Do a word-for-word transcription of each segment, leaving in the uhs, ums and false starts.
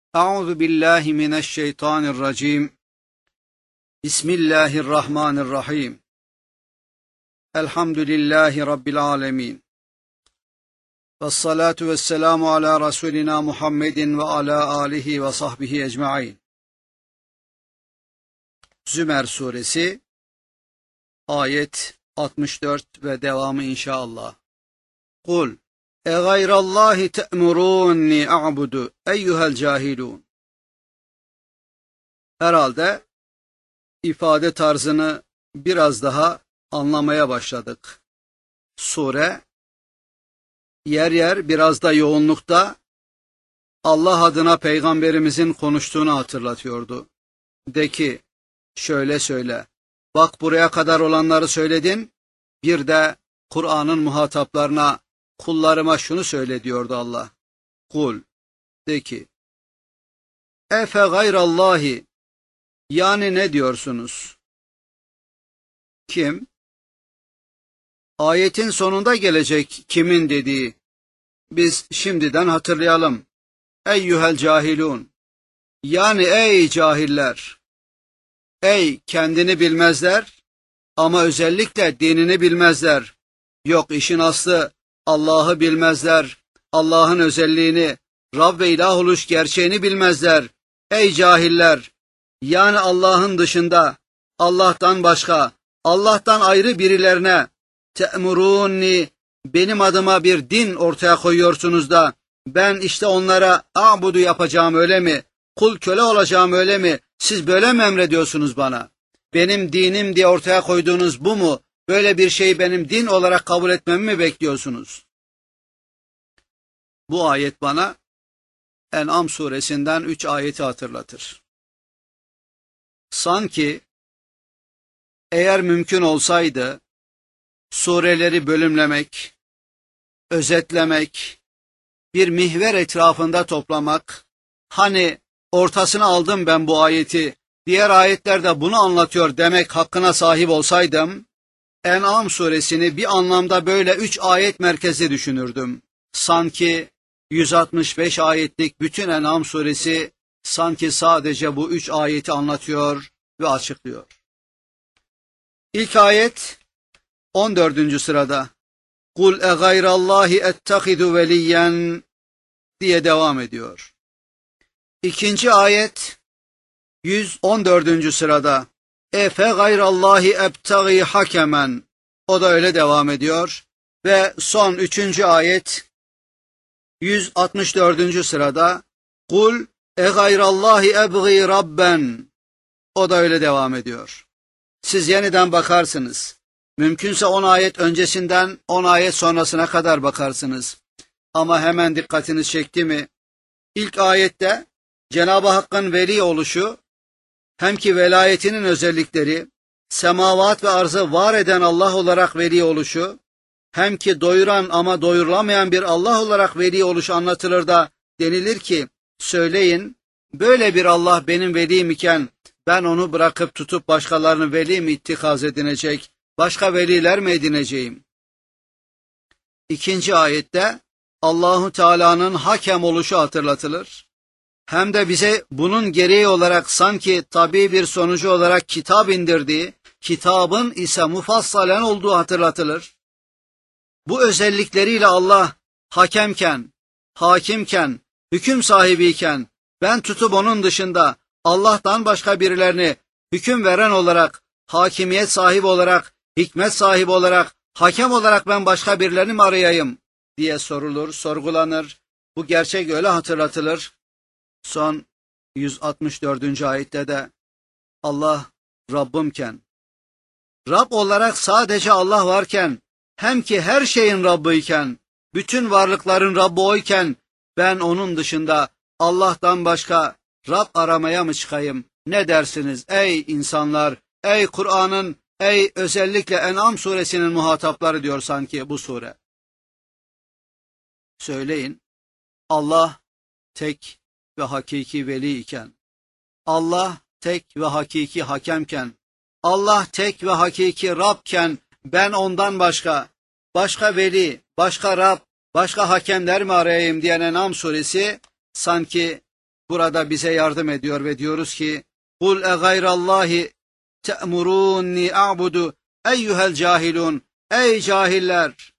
Euzu billahi mineşşeytanirracim. Bismillahirrahmanirrahim. Elhamdülillahi rabbil alamin. Vessalatu vesselamu ala rasulina Muhammedin ve ala alihi ve sahbihi ecmaîn. Zümer suresi ayet altmış dört ve devamı inşallah. Kul E gayrallahi te'murunni a'budu eyyuhel cahilun. Herhalde ifade tarzını biraz daha anlamaya başladık. Sure yer yer biraz da yoğunlukta Allah adına peygamberimizin konuştuğunu hatırlatıyordu. De ki şöyle söyle, bak buraya kadar olanları söyledin, bir de Kur'an'ın muhataplarına, kullarıma şunu söyle diyordu Allah. Kul, de ki, efe gayrallahi, yani ne diyorsunuz? Kim? Ayetin sonunda gelecek kimin dediği, biz şimdiden hatırlayalım. Eyyuhel cahilun, yani ey cahiller, ey kendini bilmezler ama özellikle dinini bilmezler. Yok, işin aslı Allah'ı bilmezler, Allah'ın özelliğini, Rab ve ilah oluş gerçeğini bilmezler. Ey cahiller, yani Allah'ın dışında, Allah'tan başka, Allah'tan ayrı birilerine te'murunni, benim adıma bir din ortaya koyuyorsunuz da ben işte onlara a'budu yapacağım öyle mi? Kul köle olacağım öyle mi? Siz böyle mi emrediyorsunuz bana? Benim dinim diye ortaya koyduğunuz bu mu? Böyle bir şeyi benim din olarak kabul etmemi mi bekliyorsunuz? Bu ayet bana En'am suresinden üç ayeti hatırlatır. Sanki eğer mümkün olsaydı sureleri bölümlemek, özetlemek, bir mihver etrafında toplamak, hani ortasına aldım ben bu ayeti, diğer ayetlerde bunu anlatıyor demek hakkına sahip olsaydım, En'am suresini bir anlamda böyle üç ayet merkezi düşünürdüm. Sanki yüz altmış beş ayetlik bütün En'am suresi sanki sadece bu üç ayeti anlatıyor ve açıklıyor. İlk ayet on dördüncü sırada. Kul e gayrallahi ettehidu veliyen diye devam ediyor. İkinci ayet yüz on dördüncü sırada. Efe gayrallahi ebtagi hakemen. O da öyle devam ediyor. Ve son üçüncü ayet yüz altmış dördüncü sırada. Kul e gayrallahi ebgi rabben. O da öyle devam ediyor. Siz yeniden bakarsınız. Mümkünse on ayet öncesinden on ayet sonrasına kadar bakarsınız. Ama hemen dikkatiniz çekti mi? İlk ayette Cenab-ı Hakk'ın veli oluşu, hem ki velayetinin özellikleri, semavat ve arzı var eden Allah olarak veli oluşu, hem ki doyuran ama doyurulamayan bir Allah olarak veli oluşu anlatılır da denilir ki, söyleyin, böyle bir Allah benim velim iken ben onu bırakıp tutup başkalarını veli mi ittikaz edinecek, başka veliler mi edineceğim? İkinci ayette Allahu Teala'nın hakem oluşu hatırlatılır. Hem de bize bunun gereği olarak sanki tabii bir sonucu olarak kitap indirdiği, kitabın ise mufassalen olduğu hatırlatılır. Bu özellikleriyle Allah hakemken, hakimken, hüküm sahibiyken, ben tutup onun dışında Allah'tan başka birilerini hüküm veren olarak, hakimiyet sahibi olarak, hikmet sahibi olarak, hakem olarak ben başka birilerini mi arayayım diye sorulur, sorgulanır. Bu gerçek öyle hatırlatılır. Son yüz altmış dördüncü ayette de Allah Rabbimken, Rab olarak sadece Allah varken, hem ki her şeyin Rabbıyken, bütün varlıkların Rabbi oyken, ben onun dışında Allah'tan başka Rab aramaya mı çıkayım? Ne dersiniz ey insanlar, ey Kur'an'ın, ey özellikle En'am suresinin muhatapları diyor sanki bu sure. Söyleyin, Allah tek ve hakiki veli iken, Allah tek ve hakiki hakemken, Allah tek ve hakiki Rabken, ben ondan başka, başka veli, başka Rab, başka hakemler mi arayayım diyen En'am suresi sanki burada bize yardım ediyor ve diyoruz ki قُلْ اَغَيْرَ اللّٰهِ تَأْمُرُونِّي اَعْبُدُ eyyuhel cahilun. Ey cahiller!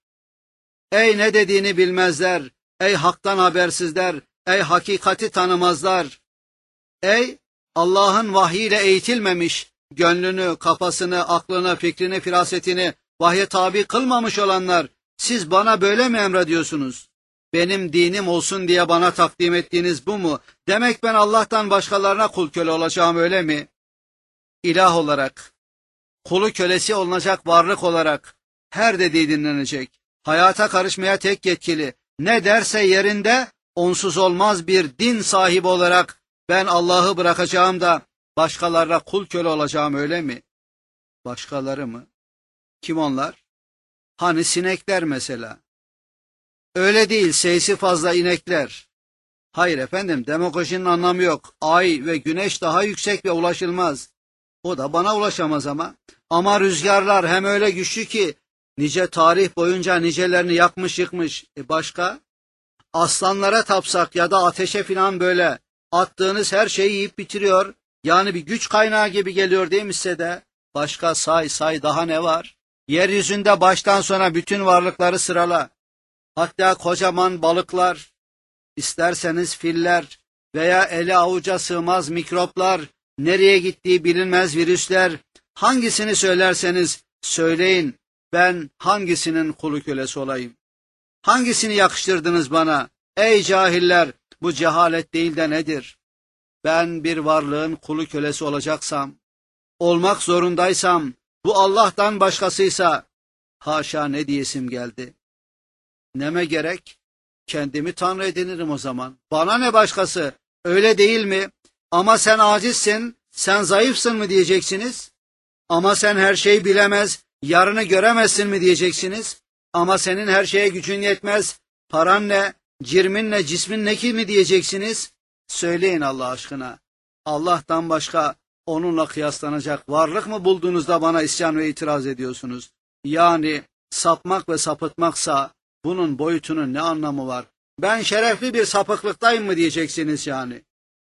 Ey ne dediğini bilmezler! Ey haktan habersizler! Ey hakikati tanımazlar! Ey Allah'ın vahyiyle eğitilmemiş, gönlünü, kafasını, aklını, fikrini, firasetini vahye tabi kılmamış olanlar, siz bana böyle mi emrediyorsunuz? Benim dinim olsun diye bana takdim ettiğiniz bu mu? Demek ben Allah'tan başkalarına kul köle olacağım, öyle mi? İlah olarak, kulu kölesi olunacak varlık olarak her dediği dinlenecek. Hayata karışmaya tek yetkili. Ne derse yerinde, onsuz olmaz bir din sahibi olarak ben Allah'ı bırakacağım da başkalarına kul köle olacağım, öyle mi? Başkaları mı? Kim onlar? Hani sinekler mesela. Öyle değil, sayısı fazla inekler. Hayır efendim, demagojinin anlamı yok. Ay ve güneş daha yüksek ve ulaşılmaz. O da bana ulaşamaz ama. Ama rüzgarlar hem öyle güçlü ki nice tarih boyunca nicelerini yakmış yıkmış. E başka? Aslanlara tapsak ya da ateşe filan böyle attığınız her şeyi yiyip bitiriyor. Yani bir güç kaynağı gibi geliyor değil mi size de? Başka say say daha ne var? Yeryüzünde baştan sona bütün varlıkları sırala. Hatta kocaman balıklar, isterseniz filler veya ele avuca sığmaz mikroplar, nereye gittiği bilinmez virüsler, hangisini söylerseniz söyleyin, ben hangisinin kulu kölesi olayım? Hangisini yakıştırdınız bana? Ey cahiller, bu cehalet değil de nedir? Ben bir varlığın kulu kölesi olacaksam, olmak zorundaysam, bu Allah'tan başkasıysa, haşa ne diyesim geldi. Neme gerek? Kendimi Tanrı edinirim o zaman. Bana ne başkası? Öyle değil mi? Ama sen acizsin, sen zayıfsın mı diyeceksiniz? Ama sen her şeyi bilemez, yarını göremezsin mi diyeceksiniz? Ama senin her şeye gücün yetmez, paran ne, cirmin ne, cismin ne ki mi diyeceksiniz? Söyleyin Allah aşkına. Allah'tan başka onunla kıyaslanacak varlık mı bulduğunuzda bana isyan ve itiraz ediyorsunuz? Yani sapmak ve sapıtmaksa bunun boyutunun ne anlamı var? Ben şerefli bir sapıklıktayım mı diyeceksiniz yani?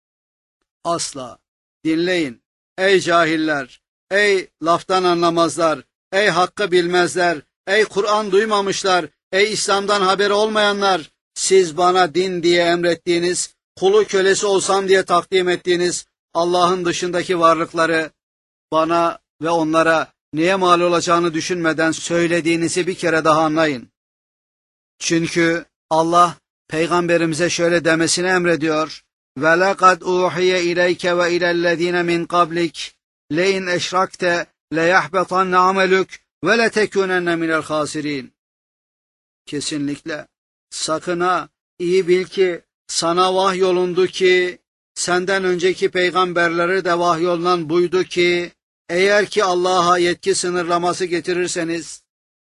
Asla. Dinleyin. Ey cahiller, ey laftan anlamazlar, ey hakkı bilmezler, ey Kur'an duymamışlar, ey İslam'dan haberi olmayanlar, siz bana din diye emrettiğiniz, kulu kölesi olsam diye takdim ettiğiniz Allah'ın dışındaki varlıkları bana ve onlara neye mal olacağını düşünmeden söylediğinizi bir kere daha anlayın. Çünkü Allah Peygamberimize şöyle demesini emrediyor. وَلَقَدْ اُوحِيَ اِلَيْكَ وَاِلَى الَّذ۪ينَ مِنْ قَبْلِكَ لَاِنْ اَشْرَكْتَ لَيَحْبَطَنَّ عَمَلُكَ وَلَتَكُونَنَّ مِنَ الْخَاسِرِينَ. Kesinlikle. Sakın ha, iyi bil ki sana vahyolundu ki, senden önceki peygamberlere de vahyolunan buydu ki, eğer ki Allah'a yetki sınırlaması getirirseniz,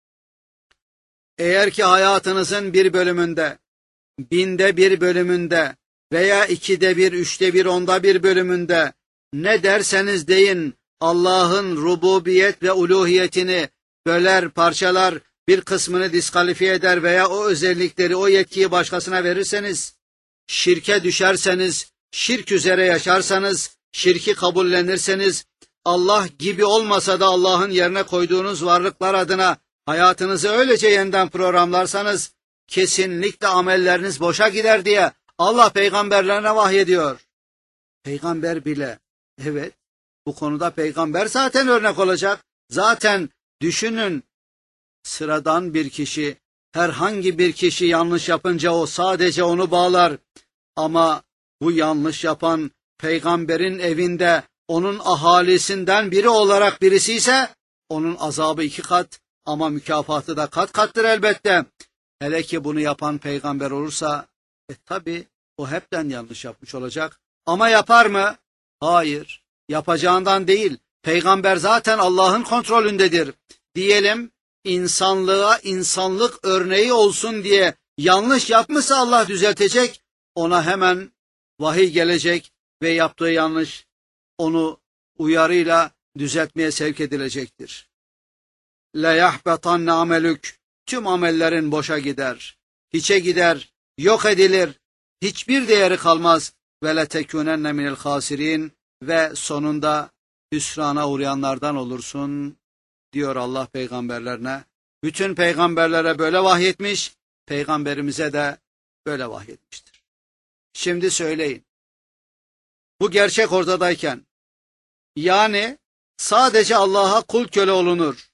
eğer ki hayatınızın bir bölümünde, binde bir bölümünde veya ikide bir, üçte bir, onda bir bölümünde ne derseniz deyin Allah'ın rububiyet ve uluhiyetini böler, parçalar, bir kısmını diskalifiye eder veya o özellikleri, o yetkiyi başkasına verirseniz, şirke düşerseniz, şirk üzere yaşarsanız, şirki kabullenirseniz, Allah gibi olmasa da Allah'ın yerine koyduğunuz varlıklar adına hayatınızı öylece yeniden programlarsanız, kesinlikle amelleriniz boşa gider diye Allah peygamberlerine vahyediyor. Peygamber bile, evet, bu konuda peygamber zaten örnek olacak. Zaten düşünün, sıradan bir kişi, herhangi bir kişi yanlış yapınca o sadece onu bağlar. Ama bu yanlış yapan peygamberin evinde onun ahalisinden biri olarak birisi ise onun azabı iki kat ama mükafatı da kat kattır elbette. Hele ki bunu yapan peygamber olursa, e tabi o hepten yanlış yapmış olacak. Ama yapar mı? Hayır, yapacağından değil. Peygamber zaten Allah'ın kontrolündedir. Diyelim insanlığa insanlık örneği olsun diye yanlış yapmışsa Allah düzeltecek. Ona hemen vahiy gelecek ve yaptığı yanlış onu uyarıyla düzeltmeye sevk edilecektir. لَيَحْبَطَنَّ عَمَلُكَ. Tüm amellerin boşa gider, hiçe gider, yok edilir, hiçbir değeri kalmaz. ve letekunenne minel hasirin ve sonunda hüsrana uğrayanlardan olursun diyor Allah peygamberlerine. Bütün peygamberlere böyle vahyetmiş, peygamberimize de böyle vahyetmiştir. Şimdi söyleyin, bu gerçek ortadayken, yani sadece Allah'a kul köle olunur,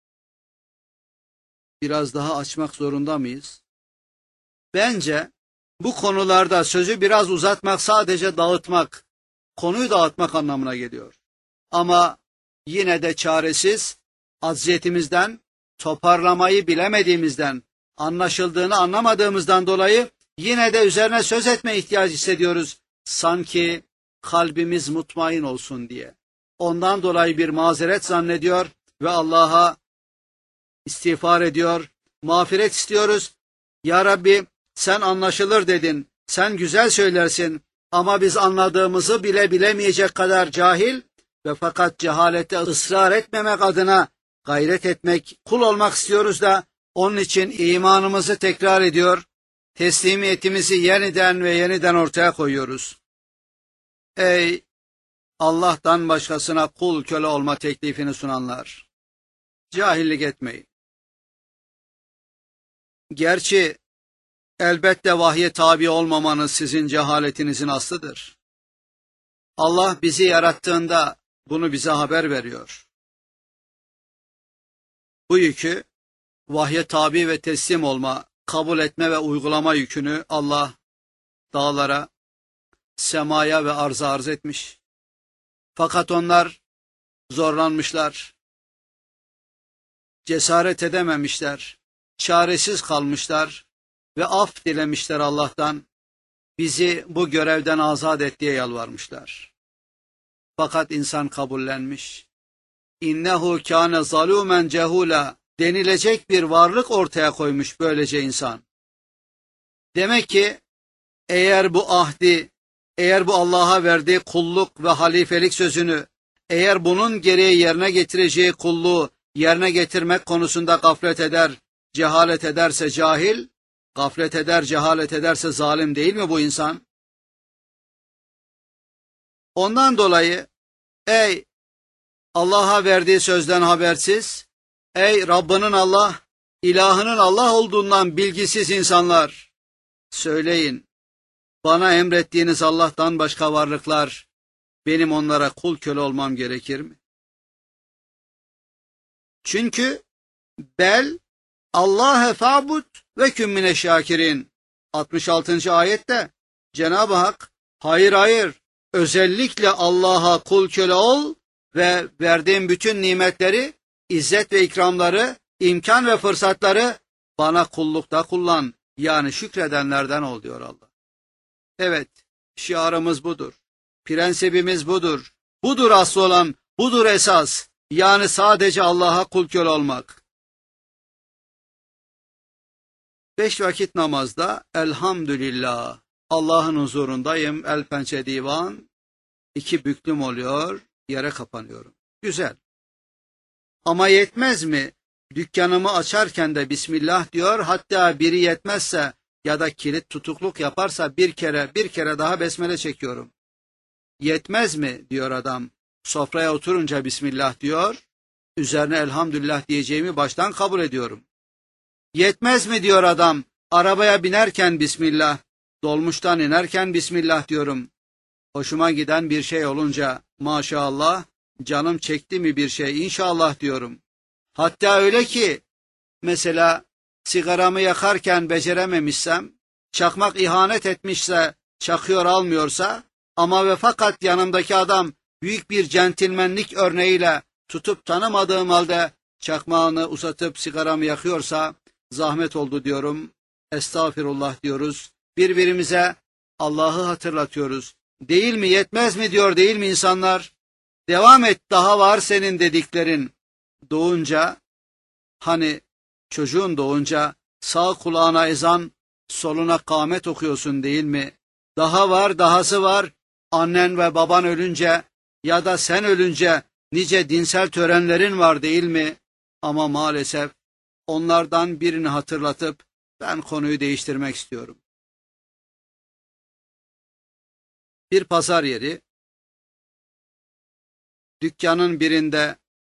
biraz daha açmak zorunda mıyız? Bence bu konularda sözü biraz uzatmak sadece dağıtmak, konuyu dağıtmak anlamına geliyor. Ama yine de çaresiz, azziyetimizden, toparlamayı bilemediğimizden, anlaşıldığını anlamadığımızdan dolayı yine de üzerine söz etme ihtiyacı hissediyoruz. Sanki kalbimiz mutmain olsun diye. Ondan dolayı bir mazeret zannediyor ve Allah'a istiğfar ediyor, mağfiret istiyoruz. Ya Rabbi, sen anlaşılır dedin, sen güzel söylersin ama biz anladığımızı bile bilemeyecek kadar cahil ve fakat cehalete ısrar etmemek adına gayret etmek, kul olmak istiyoruz da onun için imanımızı tekrar ediyor, teslimiyetimizi yeniden ve yeniden ortaya koyuyoruz. Ey Allah'tan başkasına kul köle olma teklifini sunanlar! Cahillik etmeyin. Gerçi elbette vahye tabi olmamanız sizin cehaletinizin aslıdır. Allah bizi yarattığında bunu bize haber veriyor. Bu yükü, vahye tabi ve teslim olma, kabul etme ve uygulama yükünü Allah dağlara, semaya ve arza arz etmiş. Fakat onlar zorlanmışlar, cesaret edememişler, çaresiz kalmışlar ve af dilemişler Allah'tan, bizi bu görevden azat et diye yalvarmışlar. Fakat insan kabullenmiş. İnnehu kâne zalûmen cehûlâ denilecek bir varlık ortaya koymuş böylece insan. Demek ki eğer bu ahdi, eğer bu Allah'a verdiği kulluk ve halifelik sözünü, eğer bunun gereği yerine getireceği kulluğu yerine getirmek konusunda gaflet eder, cehalet ederse cahil, gaflet eder, cehalet ederse zalim değil mi bu insan? Ondan dolayı ey Allah'a verdiği sözden habersiz, ey Rabbinin Allah, ilahının Allah olduğundan bilgisiz insanlar, söyleyin, bana emrettiğiniz Allah'tan başka varlıklar, benim onlara kul köle olmam gerekir mi? Çünkü bel Allah'e fa'bud ve kün mine şakirin. altmış altıncı ayette Cenab-ı Hak, hayır hayır, özellikle Allah'a kul köle ol ve verdiğim bütün nimetleri, izzet ve ikramları, imkan ve fırsatları bana kullukta kullan, yani şükredenlerden ol diyor Allah. Evet, şiarımız budur, prensibimiz budur, budur asıl olan, budur esas, yani sadece Allah'a kul köle olmak. Beş vakit namazda elhamdülillah, Allah'ın huzurundayım, el pençe divan, iki büklüm oluyor, yere kapanıyorum. Güzel. Ama yetmez mi? Dükkanımı açarken de Bismillah diyor, hatta biri yetmezse ya da kilit tutukluk yaparsa bir kere bir kere daha besmele çekiyorum. Yetmez mi diyor adam, sofraya oturunca Bismillah diyor, üzerine elhamdülillah diyeceğimi baştan kabul ediyorum. Yetmez mi diyor adam, arabaya binerken Bismillah, dolmuştan inerken Bismillah diyorum. Hoşuma giden bir şey olunca maşallah, canım çekti mi bir şey inşallah diyorum. Hatta öyle ki, mesela sigaramı yakarken becerememişsem, çakmak ihanet etmişse, çakıyor almıyorsa, ama ve fakat yanımdaki adam büyük bir centilmenlik örneğiyle tutup tanımadığım halde çakmağını uzatıp sigaramı yakıyorsa, zahmet oldu diyorum, estağfirullah diyoruz, birbirimize Allah'ı hatırlatıyoruz. Değil mi, yetmez mi diyor, değil mi insanlar? Devam et, daha var senin dediklerin. Doğunca, hani çocuğun doğunca sağ kulağına ezan, soluna kâmet okuyorsun değil mi? Daha var, dahası var. Annen ve baban ölünce ya da sen ölünce nice dinsel törenlerin var değil mi? Ama maalesef onlardan birini hatırlatıp ben konuyu değiştirmek istiyorum. Bir pazar yeri, dükkanın birinde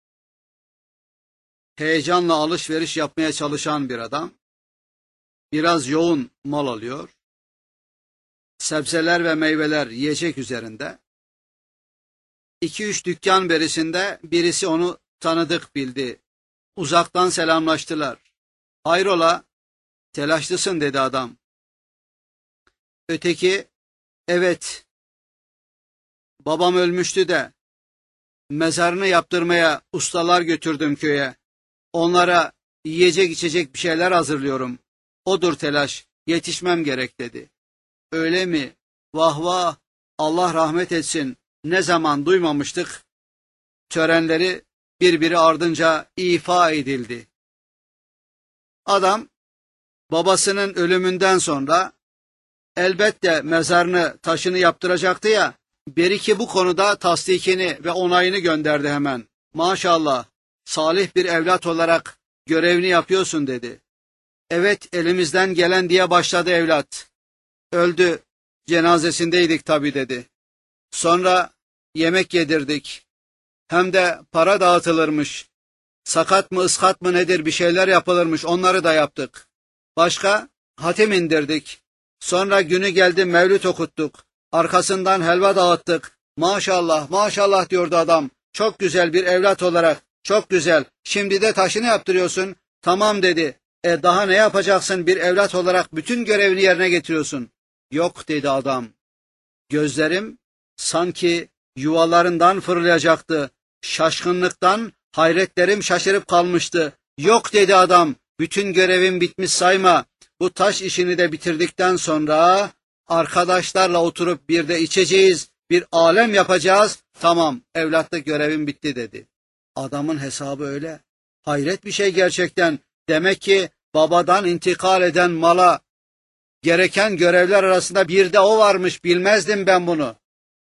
heyecanla alışveriş yapmaya çalışan bir adam, biraz yoğun mal alıyor, sebzeler ve meyveler yiyecek üzerinde. İki üç dükkan berisinde birisi onu tanıdık bildi, uzaktan selamlaştılar. Hayrola, telaşlısın dedi adam. Öteki, evet, babam ölmüştü de mezarını yaptırmaya ustalar götürdüm köye. Onlara yiyecek içecek bir şeyler hazırlıyorum. Odur telaş, yetişmem gerek dedi. Öyle mi? Vah vah, Allah rahmet etsin. Ne zaman duymamıştık. Törenleri birbiri ardınca ifa edildi. Adam babasının ölümünden sonra elbette mezarını, taşını yaptıracaktı ya, Beriki bu konuda tasdikini ve onayını gönderdi hemen. Maşallah, salih bir evlat olarak görevini yapıyorsun dedi. Evet, elimizden gelen diye başladı evlat. Öldü, cenazesindeydik tabii dedi. Sonra yemek yedirdik. Hem de para dağıtılırmış. Sakat mı ıskat mı nedir bir şeyler yapılırmış, onları da yaptık. Başka? Hatim indirdik. Sonra günü geldi mevlüt okuttuk. Arkasından helva dağıttık. Maşallah, maşallah diyordu adam. Çok güzel bir evlat olarak, çok güzel. Şimdi de taşını yaptırıyorsun. Tamam dedi. E daha ne yapacaksın bir evlat olarak bütün görevini yerine getiriyorsun. Yok dedi adam. Gözlerim sanki yuvalarından fırlayacaktı. Şaşkınlıktan hayretlerim şaşırıp kalmıştı. Yok dedi adam. Bütün görevim bitmiş sayma. Bu taş işini de bitirdikten sonra arkadaşlarla oturup bir de içeceğiz, bir alem yapacağız. Tamam, evlatlık görevim bitti dedi. Adamın hesabı öyle. Hayret bir şey gerçekten. Demek ki babadan intikal eden mala gereken görevler arasında bir de o varmış. Bilmezdim ben bunu.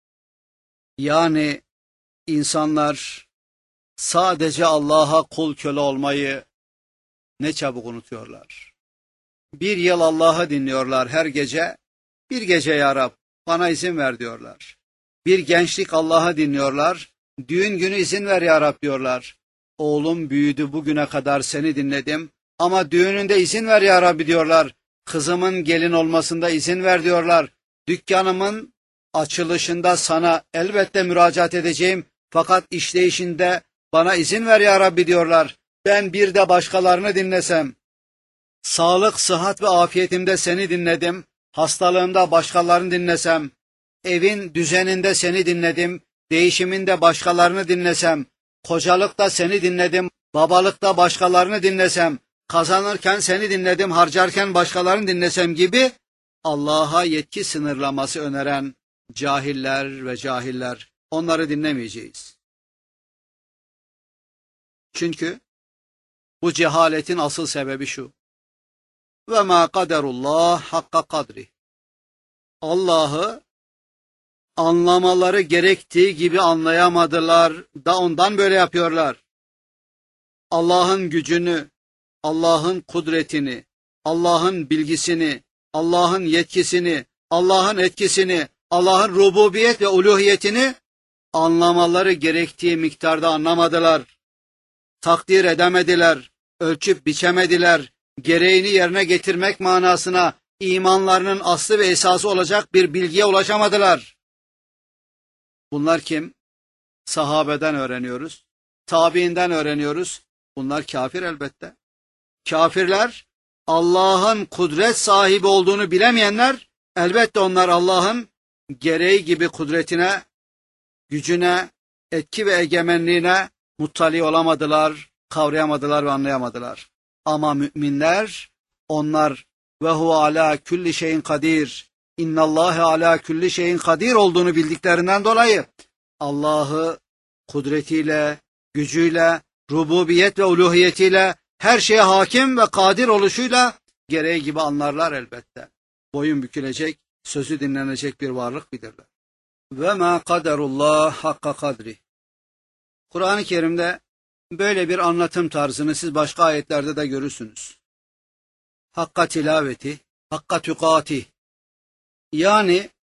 Yani insanlar sadece Allah'a kul köle olmayı ne çabuk unutuyorlar. Bir yıl Allah'ı dinliyorlar her gece. Bir gece ya Rab bana izin ver diyorlar. Bir gençlik Allah'ı dinliyorlar. Düğün günü izin ver ya Rab diyorlar. Oğlum büyüdü bugüne kadar seni dinledim. Ama düğününde izin ver ya Rabbi diyorlar. Kızımın gelin olmasında izin ver diyorlar. Dükkanımın açılışında sana elbette müracaat edeceğim. Fakat işleyişinde bana izin ver ya Rabbi diyorlar. Ben bir de başkalarını dinlesem. Sağlık, sıhhat ve afiyetimde seni dinledim. Hastalığımda başkalarını dinlesem. Evin düzeninde seni dinledim. Değişiminde başkalarını dinlesem. Kocalıkta seni dinledim. Babalıkta başkalarını dinlesem. Kazanırken seni dinledim. Harcarken başkalarını dinlesem gibi Allah'a yetki sınırlaması öneren cahiller ve cahiller, onları dinlemeyeceğiz. Çünkü bu cehaletin asıl sebebi şu. Ve ma kaderullah hakka kadri. Allah'ı anlamaları gerektiği gibi anlayamadılar da ondan böyle yapıyorlar. Allah'ın gücünü, Allah'ın kudretini, Allah'ın bilgisini, Allah'ın yetkisini, Allah'ın etkisini, Allah'ın rububiyet ve uluhiyetini anlamaları gerektiği miktarda anlamadılar. Takdir edemediler, ölçüp biçemediler, gereğini yerine getirmek manasına imanlarının aslı ve esası olacak bir bilgiye ulaşamadılar. Bunlar kim? Sahabeden öğreniyoruz, tabiinden öğreniyoruz. Bunlar kafir elbette. Kafirler, Allah'ın kudret sahibi olduğunu bilemeyenler, elbette onlar Allah'ın gereği gibi kudretine, gücüne, etki ve egemenliğine muttali olamadılar, kavrayamadılar ve anlayamadılar. Ama müminler, onlar ve huve ala külli şeyin kadir, innallâhe ala külli şeyin kadir olduğunu bildiklerinden dolayı Allah'ı kudretiyle, gücüyle, rububiyet ve uluhiyetiyle, her şeye hakim ve kadir oluşuyla gereği gibi anlarlar elbette. Boyun bükülecek, sözü dinlenecek bir varlık bilirler. Ve ma kaderullah hakka kadri. Kur'an-ı Kerim'de böyle bir anlatım tarzını siz başka ayetlerde de görürsünüz. Hakka tilaveti, hakka tükati. Yani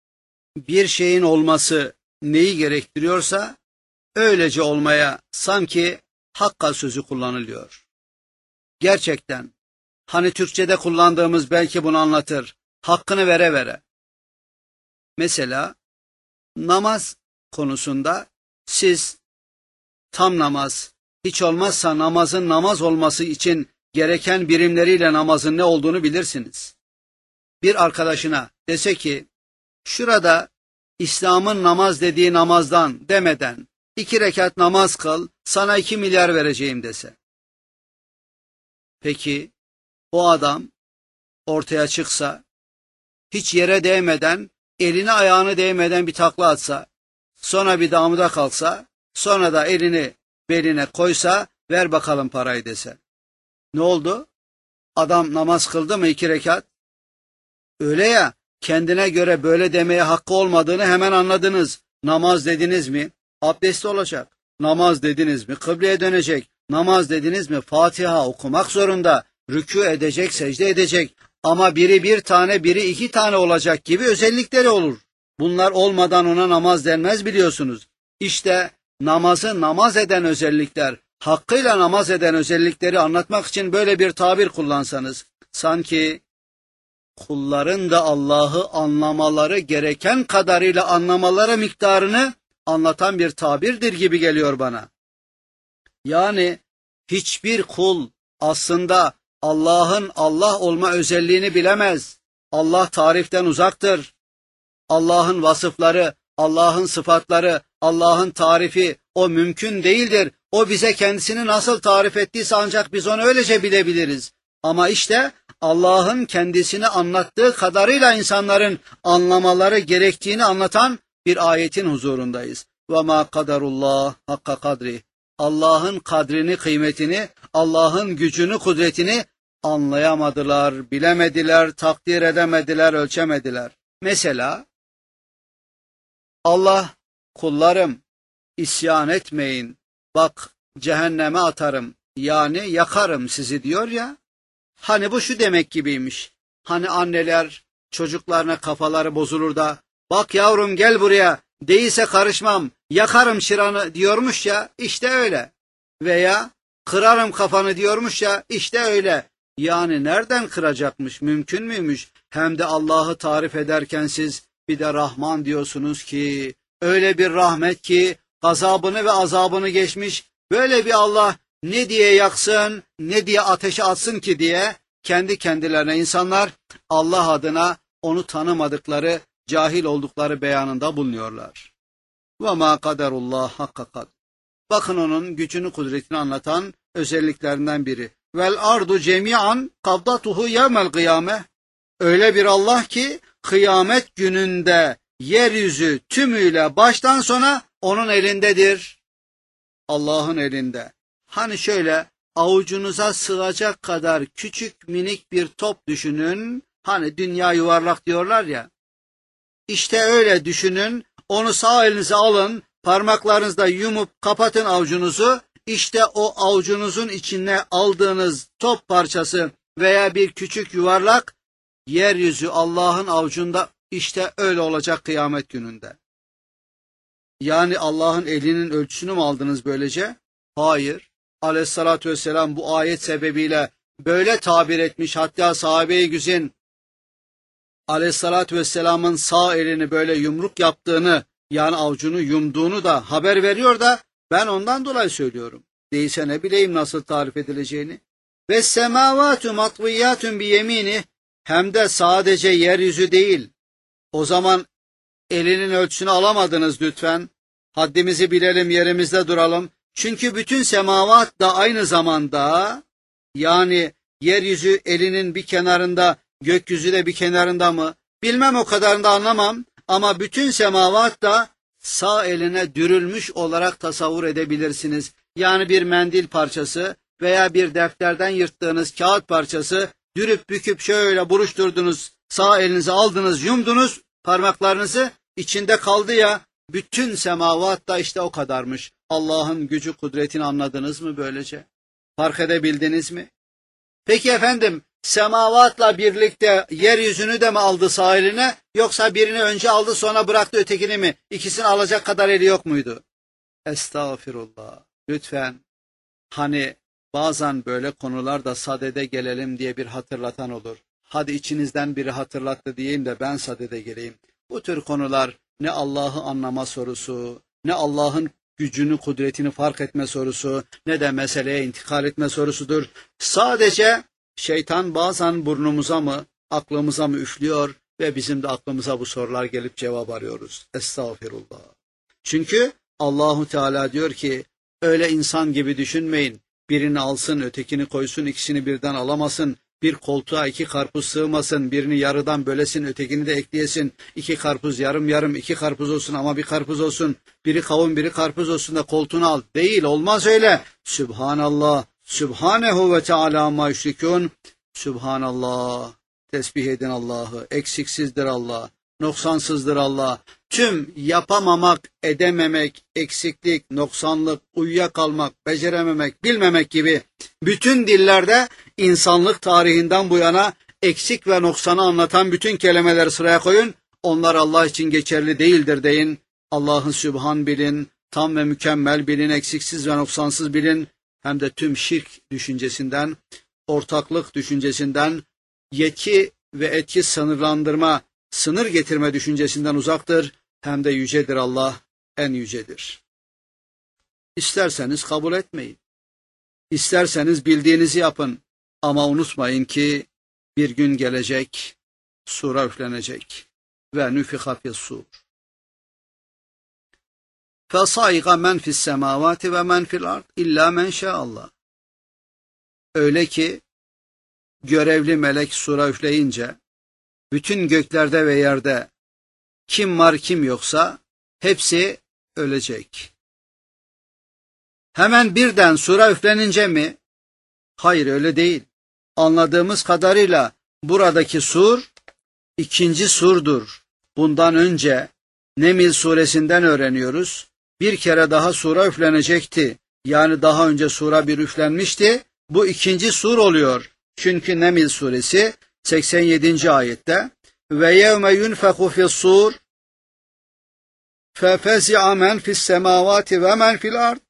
bir şeyin olması neyi gerektiriyorsa öylece olmaya sanki hakka sözü kullanılıyor. Gerçekten hani Türkçe'de kullandığımız belki bunu anlatır. Hakkını vere vere. Mesela namaz konusunda siz tam namaz, hiç olmazsa namazın namaz olması için gereken birimleriyle namazın ne olduğunu bilirsiniz. Bir arkadaşına dese ki, şurada İslam'ın namaz dediği namazdan demeden iki rekat namaz kıl, sana iki milyar vereceğim dese. Peki o adam ortaya çıksa, hiç yere değmeden, elini ayağını değmeden bir takla atsa, sonra bir damda kalksa, sonra da elini beline koysa, ver bakalım parayı dese. Ne oldu? Adam namaz kıldı mı iki rekat? Öyle ya, kendine göre böyle demeye hakkı olmadığını hemen anladınız. Namaz dediniz mi? Abdestli olacak. Namaz dediniz mi? Kıbleye dönecek. Namaz dediniz mi? Fatiha okumak zorunda. Rükû edecek, secde edecek. Ama biri bir tane, biri iki tane olacak gibi özellikleri olur. Bunlar olmadan ona namaz denmez biliyorsunuz. İşte namazı namaz eden özellikler, hakkıyla namaz eden özellikleri anlatmak için böyle bir tabir kullansanız, sanki kulların da Allah'ı anlamaları gereken kadarıyla anlamaları miktarını anlatan bir tabirdir gibi geliyor bana. Yani hiçbir kul aslında Allah'ın Allah olma özelliğini bilemez. Allah tariften uzaktır. Allah'ın vasıfları, Allah'ın sıfatları, Allah'ın tarifi o mümkün değildir. O bize kendisini nasıl tarif ettiyse ancak biz onu öylece bilebiliriz. Ama işte Allah'ın kendisini anlattığı kadarıyla insanların anlamaları gerektiğini anlatan bir ayetin huzurundayız. وَمَا قَدَرُ اللّٰهِ hakka kadri. Allah'ın kadrini, kıymetini, Allah'ın gücünü, kudretini anlayamadılar, bilemediler, takdir edemediler, ölçemediler. Mesela Allah, kullarım isyan etmeyin, bak cehenneme atarım, yani yakarım sizi diyor ya. Hani bu şu demek gibiymiş. Hani anneler çocuklarına kafaları bozulur da, bak yavrum gel buraya, değilse karışmam, yakarım çıranı diyormuş ya, işte öyle. Veya kırarım kafanı diyormuş ya, işte öyle. Yani nereden kıracakmış, mümkün müymüş? Hem de Allah'ı tarif ederken siz bir de Rahman diyorsunuz ki, öyle bir rahmet ki gazabını ve azabını geçmiş, böyle bir Allah ne diye yaksın, ne diye ateşe atsın ki diye kendi kendilerine insanlar Allah adına onu tanımadıkları, cahil oldukları beyanında bulunuyorlar. وَمَا قَدَرُ اللّٰهِ hakka kad. Bakın onun gücünü, kudretini anlatan özelliklerinden biri. Vel ardu cemian kabdatuhu yevmel kıyame. Öyle bir Allah ki kıyamet gününde yeryüzü tümüyle baştan sona onun elindedir. Allah'ın elinde. Hani şöyle avucunuza sığacak kadar küçük minik bir top düşünün. Hani dünya yuvarlak diyorlar ya. İşte öyle düşünün. Onu sağ elinize alın. Parmaklarınızla yumup kapatın avucunuzu. İşte o avucunuzun içine aldığınız top parçası veya bir küçük yuvarlak yeryüzü Allah'ın avucunda, işte öyle olacak kıyamet gününde. Yani Allah'ın elinin ölçüsünü mü aldınız böylece? Hayır. Aleyhissalatü vesselam bu ayet sebebiyle böyle tabir etmiş. Hatta sahabe-i güzin Aleyhissalatü vesselamın sağ elini böyle yumruk yaptığını, yani avucunu yumduğunu da haber veriyor da ben ondan dolayı söylüyorum. Değilse ne bileyim nasıl tarif edileceğini. Ve semavatu matviyatun bi yemini, hem de sadece yeryüzü değil. O zaman elinin ölçüsünü alamadınız lütfen. Haddimizi bilelim, yerimizde duralım. Çünkü bütün semavat da aynı zamanda, yani yeryüzü elinin bir kenarında, gökyüzü de bir kenarında mı? Bilmem, o kadarını da anlamam. Ama bütün semavat da sağ eline dürülmüş olarak tasavvur edebilirsiniz. Yani bir mendil parçası veya bir defterden yırttığınız kağıt parçası, dürüp büküp şöyle buruşturdunuz, sağ elinize aldınız, yumdunuz parmaklarınızı, içinde kaldı ya, bütün semavat da işte o kadarmış. Allah'ın gücü, kudretini anladınız mı böylece? Fark edebildiniz mi? Peki efendim, semavatla birlikte yeryüzünü de mi aldı sahiline, yoksa birini önce aldı sonra bıraktı ötekini mi? İkisini alacak kadar eli yok muydu? Estağfirullah. Lütfen, hani bazen böyle konularda sadede gelelim diye bir hatırlatan olur. Hadi içinizden biri hatırlattı diyeyim de ben sadede geleyim. Bu tür konular ne Allah'ı anlama sorusu, ne Allah'ın gücünü, kudretini fark etme sorusu, ne de meseleye intikal etme sorusudur. Sadece şeytan bazen burnumuza mı, aklımıza mı üflüyor ve bizim de aklımıza bu sorular gelip cevap arıyoruz. Estağfirullah. Çünkü Allahu Teala diyor ki, öyle insan gibi düşünmeyin. Birini alsın, ötekini koysun, ikisini birden alamasın. Bir koltuğa iki karpuz sığmasın, birini yarıdan bölesin, ötekini de ekleyesin. İki karpuz yarım yarım, iki karpuz olsun ama bir karpuz olsun. Biri kavun, biri karpuz olsun da koltuğunu al. Değil, olmaz öyle. Sübhanallah, Sübhanehu ve Teala ma yüşrikûn. Sübhanallah, tesbih edin Allah'ı. Eksiksizdir Allah, noksansızdır Allah. Tüm yapamamak, edememek, eksiklik, noksanlık, uyuyakalmak, becerememek, bilmemek gibi bütün dillerde insanlık tarihinden bu yana eksik ve noksanı anlatan bütün kelimeleri sıraya koyun. Onlar Allah için geçerli değildir deyin. Allah'ın sübhan bilin, tam ve mükemmel bilin, eksiksiz ve noksansız bilin. Hem de tüm şirk düşüncesinden, ortaklık düşüncesinden, yetki ve etki sınırlandırma, sınır getirme düşüncesinden uzaktır. Hem de yücedir Allah, en yücedir. İsterseniz kabul etmeyin. İsterseniz bildiğinizi yapın. Ama unutmayın ki bir gün gelecek, sura üflenecek. Ve nüfiha fis-sur. Fesaiga men fis semavati ve men fil ard illa men şa'allah. Öyle ki görevli melek sura üfleyince bütün göklerde ve yerde kim var kim yoksa hepsi ölecek. Hemen birden sura üflenince mi? Hayır, öyle değil. Anladığımız kadarıyla buradaki sur ikinci surdur. Bundan önce Neml suresinden öğreniyoruz. Bir kere daha sura üflenecekti. Yani daha önce sura bir üflenmişti. Bu ikinci sur oluyor. Çünkü Neml suresi seksen yedinci ayette ve yevme yunfeku fi's-sur fefezi'a men fi's-semavati ve men fil ard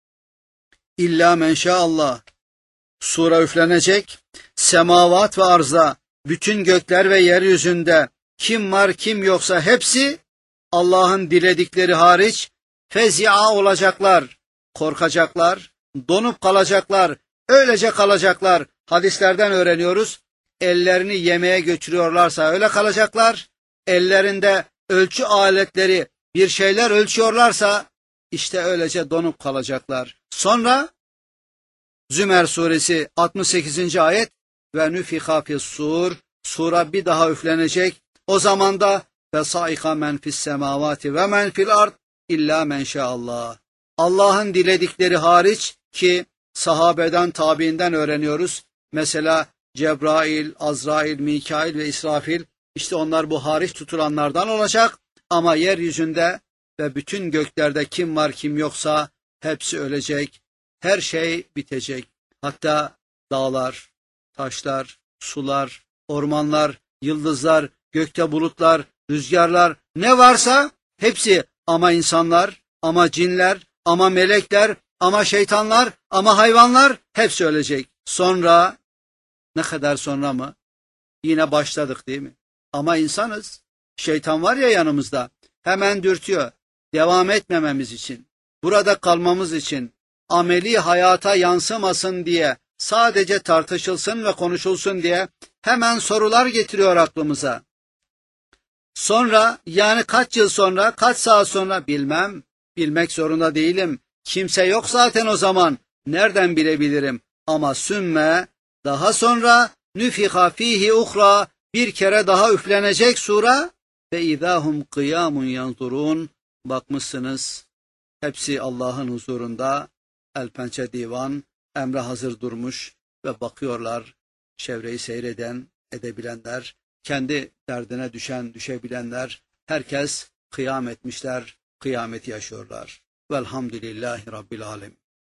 illa men şa'allah. Sura üflenecek. Semavat ve arzda, bütün gökler ve yeryüzünde kim var kim yoksa hepsi Allah'ın diledikleri hariç fezi'a olacaklar, korkacaklar, donup kalacaklar, öylece kalacaklar. Hadislerden öğreniyoruz. Ellerini yemeğe götürüyorlarsa öyle kalacaklar. Ellerinde ölçü aletleri bir şeyler ölçüyorlarsa işte öylece donup kalacaklar. Sonra Zümer suresi altmış sekizinci ayet ve nüfiha fis-sur, sura bir daha üflenecek. O zaman da fesaika men fis semavati ve men fil ard illa men şa'allah. Allah'ın diledikleri hariç, ki sahabeden, tabiinden öğreniyoruz. Mesela Cebrail, Azrail, Mikail ve İsrafil, işte onlar bu hariç tutulanlardan olacak. Ama yeryüzünde ve bütün göklerde kim var kim yoksa hepsi ölecek. Her şey bitecek. Hatta dağlar, taşlar, sular, ormanlar, yıldızlar, gökte bulutlar, rüzgarlar, ne varsa hepsi, ama insanlar, ama cinler, ama melekler, ama şeytanlar, ama hayvanlar hepsi ölecek. Sonra, ne kadar sonra mı? Yine başladık değil mi? Ama insanız. Şeytan var ya yanımızda, hemen dürtüyor. Devam etmememiz için, burada kalmamız için, ameli hayata yansımasın diye, sadece tartışılsın ve konuşulsun diye hemen sorular getiriyor aklımıza. Sonra, yani kaç yıl sonra, kaç saat sonra bilmem, bilmek zorunda değilim. Kimse yok zaten o zaman. Nereden bilebilirim? Ama sümme, daha sonra nüfiha fihi uhra, bir kere daha üflenecek sura ve idahum kıyamun yanzurun. Bakmışsınız, hepsi Allah'ın huzurunda, el pençe divan, emre hazır durmuş ve bakıyorlar, çevreyi seyreden, edebilenler, kendi derdine düşen, düşebilenler, herkes kıyam etmişler, kıyameti yaşıyorlar. Velhamdülillahi Rabbil Alemin.